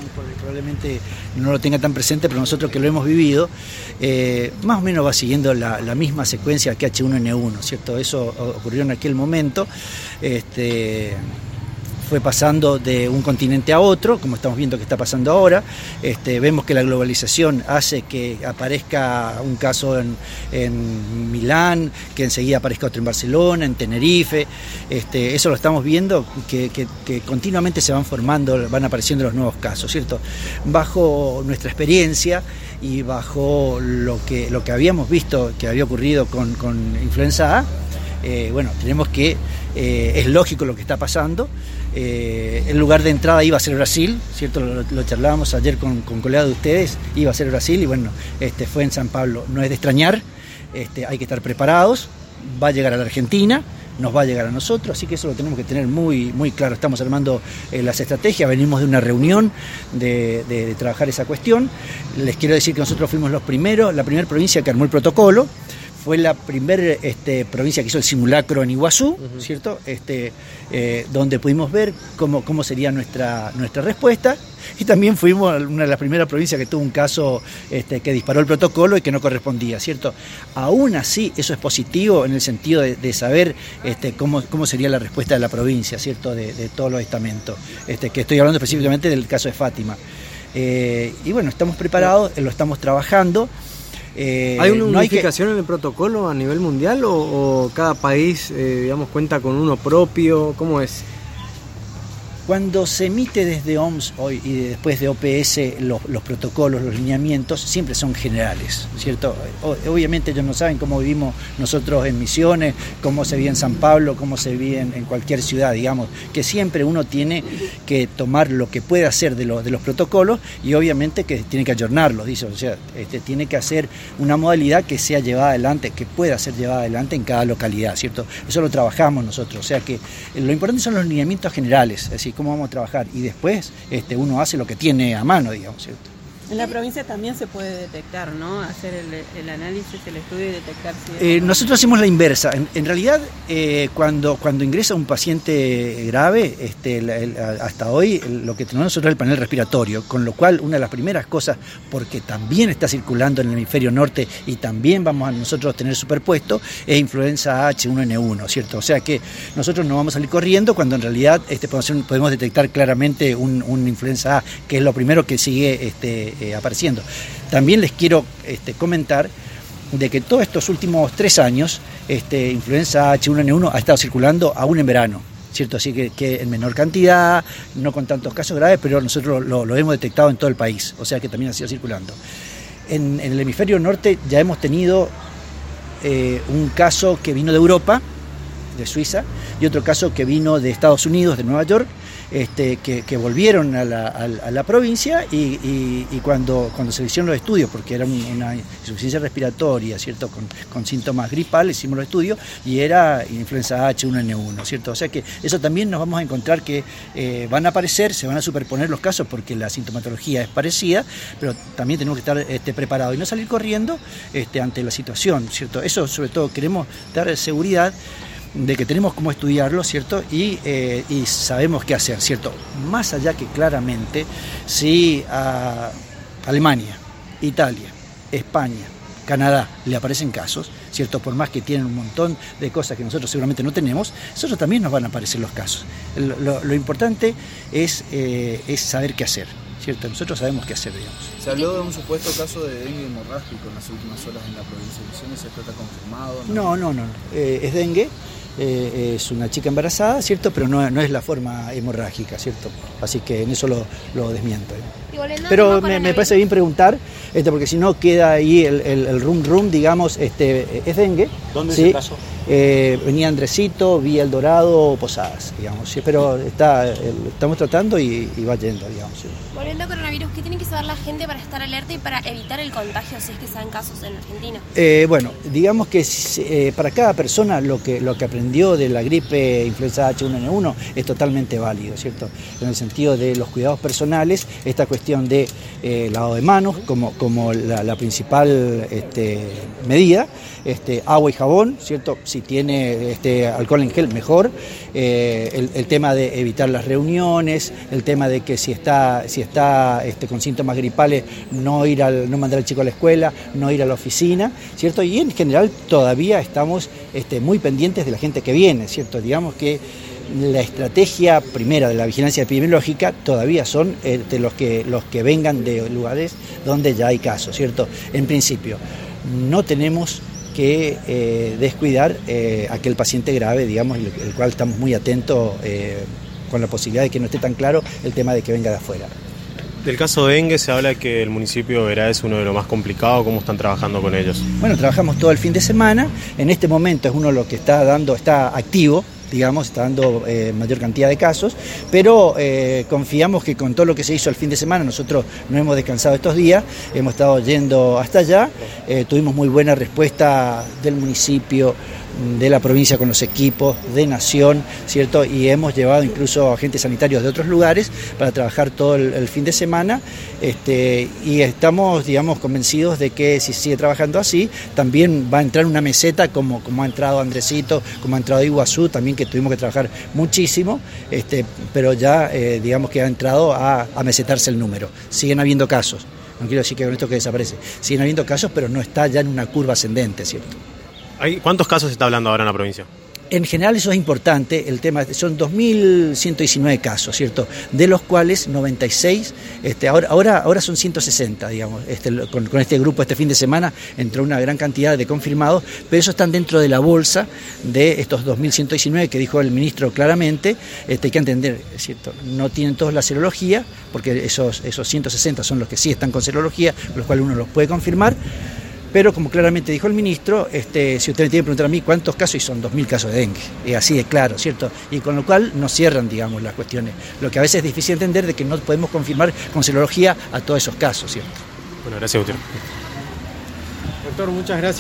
probablemente no lo tenga tan presente, pero nosotros que lo hemos vivido, más o menos va siguiendo la misma secuencia que H1N1, ¿cierto? Eso ocurrió en aquel momento, fue pasando de un continente a otro, como estamos viendo que está pasando ahora. Vemos que la globalización hace que aparezca un caso en Milán, que enseguida aparezca otro en Barcelona, en Tenerife. Eso lo estamos viendo, que continuamente se van formando, van apareciendo los nuevos casos, ¿cierto? Bajo nuestra experiencia y bajo lo que habíamos visto que había ocurrido con influenza A, tenemos que es lógico lo que está pasando. El lugar de entrada iba a ser Brasil, ¿cierto? Lo charlábamos ayer con colegas de ustedes, iba a ser Brasil y fue en San Pablo. No es de extrañar, hay que estar preparados, va a llegar a la Argentina, nos va a llegar a nosotros, así que eso lo tenemos que tener muy, muy claro. Estamos armando las estrategias, venimos de una reunión de trabajar esa cuestión. Les quiero decir que nosotros fuimos la primera provincia que armó el protocolo. Fue la primera provincia que hizo el simulacro en Iguazú, ¿cierto? Donde pudimos ver cómo sería nuestra respuesta. Y también fuimos una de las primeras provincias que tuvo un caso que disparó el protocolo y que no correspondía, ¿cierto? Aún así, eso es positivo en el sentido de saber cómo sería la respuesta de la provincia, ¿cierto? De todos los estamentos. Que estoy hablando específicamente del caso de Fátima. Estamos preparados, lo estamos trabajando. ¿Hay una unificación en el protocolo a nivel mundial o cada país cuenta con uno propio? ¿Cómo es? Cuando se emite desde OMS hoy y después de OPS los protocolos, los lineamientos, siempre son generales, ¿cierto? Obviamente ellos no saben cómo vivimos nosotros en Misiones, cómo se vive en San Pablo, cómo se vive en cualquier ciudad, digamos, que siempre uno tiene que tomar lo que puede hacer de los protocolos y obviamente que tiene que ayornarlos, dice, o sea, tiene que hacer una modalidad que sea llevada adelante, que pueda ser llevada adelante en cada localidad, ¿cierto? Eso lo trabajamos nosotros, o sea que lo importante son los lineamientos generales, es decir, cómo vamos a trabajar y después uno hace lo que tiene a mano, digamos, ¿cierto? En la provincia también se puede detectar, ¿no? Hacer el análisis, el estudio y detectar si nosotros hacemos la inversa. En realidad, cuando ingresa un paciente grave, hasta hoy lo que tenemos nosotros es el panel respiratorio, con lo cual una de las primeras cosas, porque también está circulando en el hemisferio norte y también vamos a nosotros tener superpuesto, es influenza H1N1, ¿cierto? O sea que nosotros no vamos a salir corriendo cuando en realidad podemos detectar claramente un influenza A, que es lo primero que sigue apareciendo. También les quiero comentar de que todos estos últimos 3 años influenza H1N1 ha estado circulando aún en verano, ¿cierto? Así que en menor cantidad, no con tantos casos graves, pero nosotros lo hemos detectado en todo el país, o sea que también ha sido circulando. En el hemisferio norte ya hemos tenido un caso que vino de Europa, de Suiza, y otro caso que vino de Estados Unidos, de Nueva York, que volvieron a la provincia y cuando se hicieron los estudios, porque era una insuficiencia respiratoria, ¿cierto? Con síntomas gripales, hicimos los estudios y era influenza H1N1, ¿cierto? O sea que eso también nos vamos a encontrar que van a aparecer, se van a superponer los casos porque la sintomatología es parecida, pero también tenemos que estar preparados y no salir corriendo ante la situación, ¿cierto? Eso sobre todo queremos dar seguridad de que tenemos cómo estudiarlo, ¿cierto? Y sabemos qué hacer, ¿cierto? Más allá que claramente, si a Alemania, Italia, España, Canadá le aparecen casos, ¿cierto? Por más que tienen un montón de cosas que nosotros seguramente no tenemos, nosotros también nos van a aparecer los casos. Lo importante es saber qué hacer, ¿cierto? Nosotros sabemos qué hacer, digamos. Se habló de un supuesto caso de dengue hemorrágico en las últimas horas en la provincia de Misiones, ¿esto está confirmado? No. Es dengue. Es una chica embarazada, ¿cierto? Pero no es la forma hemorrágica, ¿cierto? Así que en eso lo desmiento. Pero me parece bien preguntar, porque si no queda ahí el rum, digamos, es dengue. ¿Dónde ¿sí? se pasó? Venía Andresito, Villa El Dorado, Posadas, digamos, ¿sí? Pero estamos tratando y va yendo, digamos. ¿sí? Volviendo al coronavirus, ¿qué tiene que saber la gente para estar alerta y para evitar el contagio si es que se dan casos en Argentina? Digamos que para cada persona lo que aprendió de la gripe influenza H1N1 es totalmente válido, ¿cierto? En el sentido de los cuidados personales, esta cuestión cuestión de lavado de manos como la principal medida, agua y jabón, ¿cierto? Si tiene alcohol en gel, mejor. El tema de evitar las reuniones, el tema de que si está con síntomas gripales, no mandar al chico a la escuela, no ir a la oficina, ¿cierto? Y en general todavía estamos muy pendientes de la gente que viene, ¿cierto? Digamos que la estrategia primera de la vigilancia epidemiológica todavía son los que vengan de lugares donde ya hay casos, ¿cierto? En principio, no tenemos que descuidar aquel paciente grave, digamos, el cual estamos muy atentos con la posibilidad de que no esté tan claro el tema de que venga de afuera. Del caso de dengue se habla que el municipio de Verá es uno de los más complicados. ¿Cómo están trabajando con ellos? Bueno, trabajamos todo el fin de semana. En este momento es uno de los que está activo, digamos, está dando mayor cantidad de casos, pero confiamos que con todo lo que se hizo el fin de semana, nosotros no hemos descansado estos días, hemos estado yendo hasta allá, tuvimos muy buena respuesta del municipio, de la provincia con los equipos, de Nación, ¿cierto? Y hemos llevado incluso agentes sanitarios de otros lugares para trabajar todo el fin de semana, y estamos, digamos, convencidos de que si sigue trabajando así, también va a entrar una meseta como ha entrado Andresito, como ha entrado Iguazú, también que tuvimos que trabajar muchísimo, pero ya digamos que ha entrado a mesetarse el número. Siguen habiendo casos, no quiero decir que con esto que desaparece, siguen habiendo casos, pero no está ya en una curva ascendente, ¿cierto? ¿Cuántos casos se está hablando ahora en la provincia? En general eso es importante, el tema son 2.119 casos, ¿cierto? De los cuales 96, ahora son 160, digamos, con este grupo este fin de semana entró una gran cantidad de confirmados, pero esos están dentro de la bolsa de estos 2.119 que dijo el ministro claramente, hay que entender, ¿cierto? No tienen todos la serología, porque esos 160 son los que sí están con serología, los cuales uno los puede confirmar. Pero como claramente dijo el ministro, si usted me tiene que preguntar a mí cuántos casos, y son 2.000 casos de dengue, así de claro, ¿cierto? Y con lo cual no cierran, digamos, las cuestiones. Lo que a veces es difícil entender de que no podemos confirmar con serología a todos esos casos, ¿cierto? Bueno, gracias, Gutiérrez. Doctor, muchas gracias.